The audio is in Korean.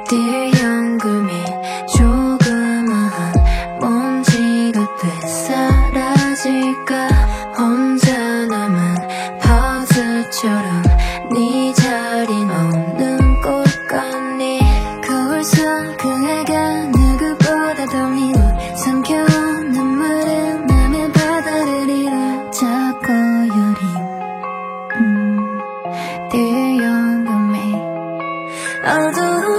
네 연금이 조그마한 먼지가 돼 사라질까. 혼자 남은 퍼즐처럼 네 자린 없는 꽃 같니. 거울 속 그애가 누구보다 더 미워 삼켜온 눈물은 맘의 바다를 잃어 자꾸 여린 네 연금이 어두운